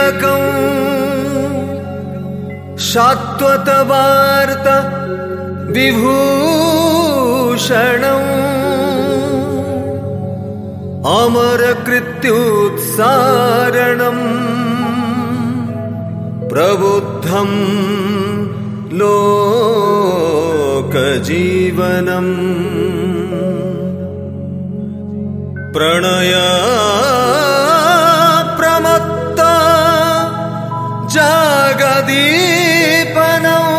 तिलकं शाश्वत वार्ता विभूषणम् अमर कृत्युत्सारणम् प्रबुद्धं लोकजीवनम् प्रणय प्रमत्ता जगदीपनं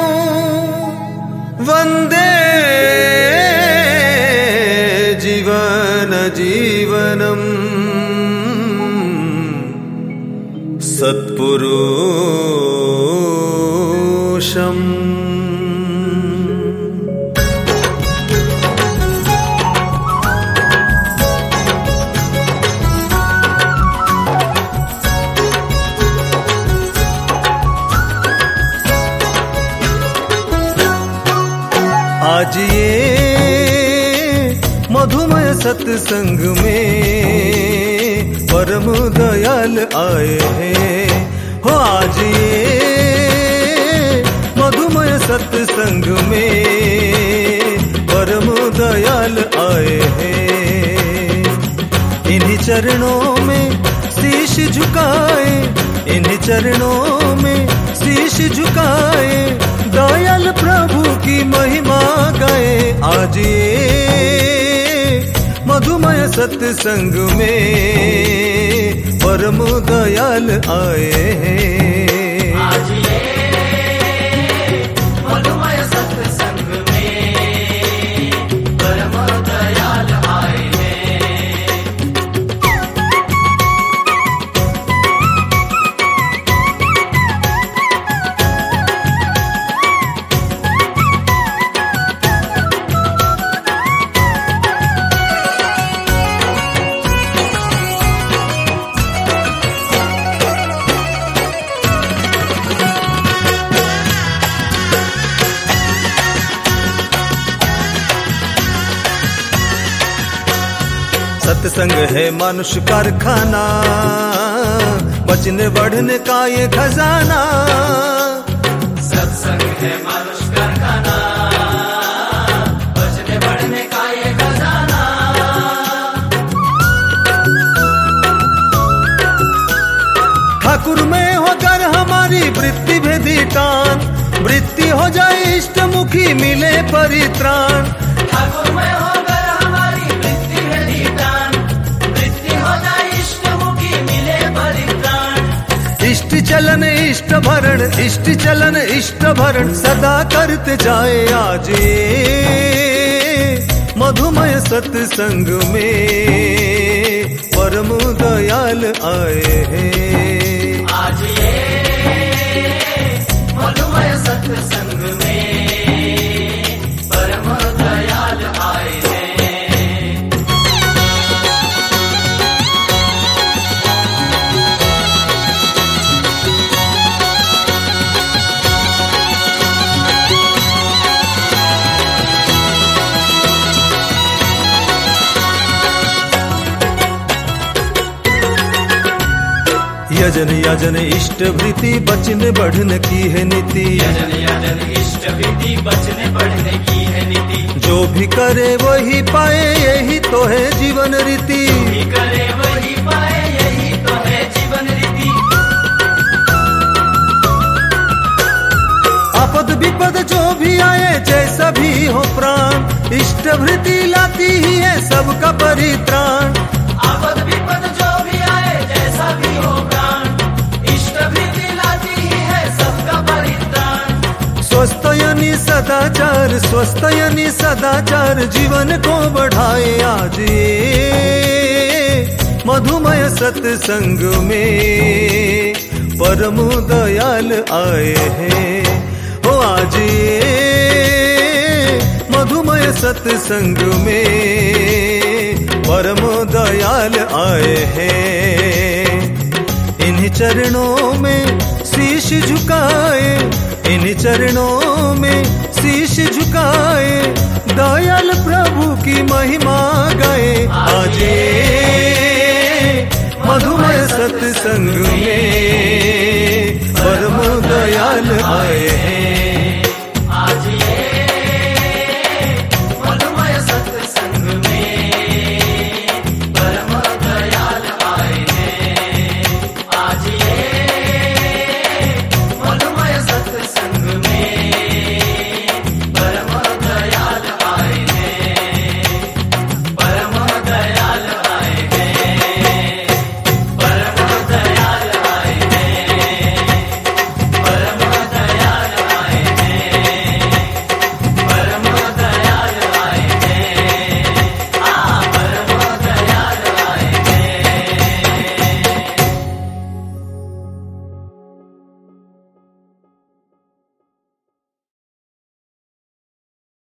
वन्दे जीवनम् सत्पुरुषम्। आज ये मधुमय सत्संग में परम दयाल आए हैं हो। आज ये मधुमय सत्संग में परम दयाल आए हैं। इन्हीं चरणों में शीश झुकाए, इन्हीं चरणों में शीश झुकाए, दयाल प्रभु की महिमा गाए। आज ये मधुमय सत्संग में परम दयाल आए हैं। आज ये मधुमय सत्संग में परम दयाल आए हैं। सत्संग है मनुष्य कारखाना, बचने बढ़ने का ये खजाना। सत्संग है मनुष्य कारखाना, बचने बढ़ने का ये खजाना। ठाकुर में होकर हमारी वृत्ति भेदी टान, वृत्ति हो जाए इष्ट मुखी मिले परित्राण। ठाकुर में होकर हमारी वृत्ति भेदी टान, वृत्ति हो जाए इष्ट मुखी मिले परित्राण। इष्ट चलन इष्ट भरण, इष्ट चलन इष्ट भरण सदा करते जाए। आज ये मधुमय सत्संग में परम दयाल आए हैं। आज ये मधुमय सत्संग में परम दयाल आए हैं। यजन यजन इष्ट वृत्ति बचने बढ़ने की है नीति। यजन यजन इष्ट वृत्ति बचने बढ़ने की है नीति। जो भी करे वही पाए यही तो है जीवन रीति। भी करे वही पाए यही तो है जीवन रीति। आपद विपद जो भी आए जैसा भी हो प्राण, इष्ट वृत्ति लाती ही है सबका परित्राण। आपद विपद जो भी आए जैसा भी हो प्राण, इष्ट वृत्ति लाती ही है सबका परित्राण। स्वस्थ यानी सदाचार, स्वस्थ यानी सदाचार जीवन को बढ़ाए। आज ये मधुमय सत्संग में परम दयाल आए हैं हो। आज ये मधुमय सत्संग में परम दयाल आए हैं। इन्हीं चरणों में शीश झुकाए, इन्हीं चरणों में शीश झुकाए, दयाल प्रभु की महिमा गाए।